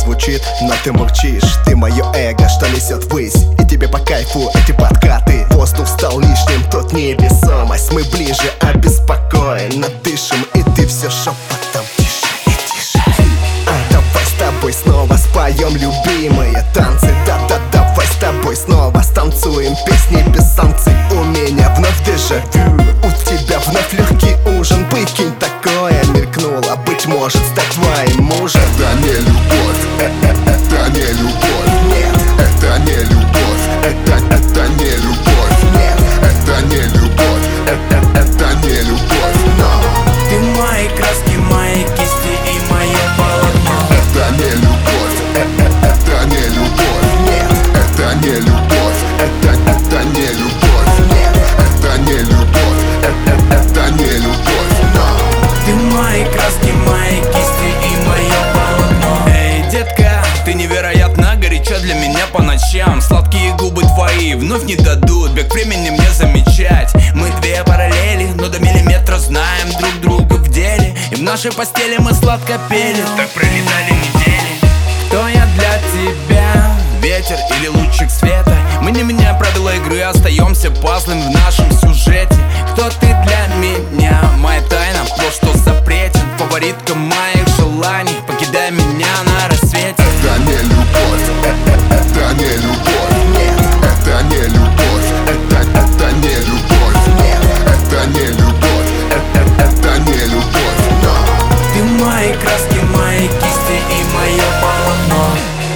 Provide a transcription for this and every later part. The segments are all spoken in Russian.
звучит, но ты мурчишь. Ты мое эго, что несет ввысь, и тебе по кайфу эти подкаты. Воздух стал лишним, тут невесомость. Мы ближе, обеспокоенно дышим, и ты все шепотом тише и тише. Давай с тобой снова споем любимые танцы. Да-да, давай с тобой снова станцуем песни без санкций. У меня вновь дежавю, у тебя вновь легкий ужин. Выкинь, такое мелькнуло, быть может, стать твоим мужем. Это не любовь, это не любовь. Нет, Это не любовь, это не любовь. нет, Это не любовь, это не любовь. но Ты мои краски, мои кисти и мое полотно. Это не любовь, это не любовь. нет, Это не любовь, это не любовь. нет, Это не любовь, это не любовь. Ты мои краски, мои кисти и мое полотно. Эй, детка, ты невероятно горяча для меня по ночам. Сладкие губы твои вновь не дадут бег времени мне замечать. Мы две параллели, но до миллиметра знаем друг друга в деле. И в нашей постели мы сладко пели. Так пролетали недели. Кто я для тебя? Ветер или лучик света? Мы не меняя правила игры, остаемся пазлами в нашем сюжете. Кто ты для меня? Моя тайна, плод, что запретен. Фаворитка моих желаний, покидай меня на рассвете. Это не любовь, это не любовь. нет, Это не любовь, это не любовь. нет, Это не любовь, это не любовь. Ты мои краски, мои кисти и мое полотно.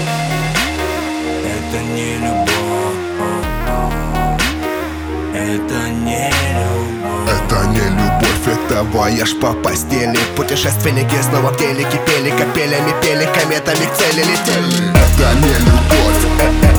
Это не любовь. Это не любовь. Это не любовь, это вояж по постели. Путешественники снова в деле кипели, капелями пели, кометами к цели летели. это не любовь.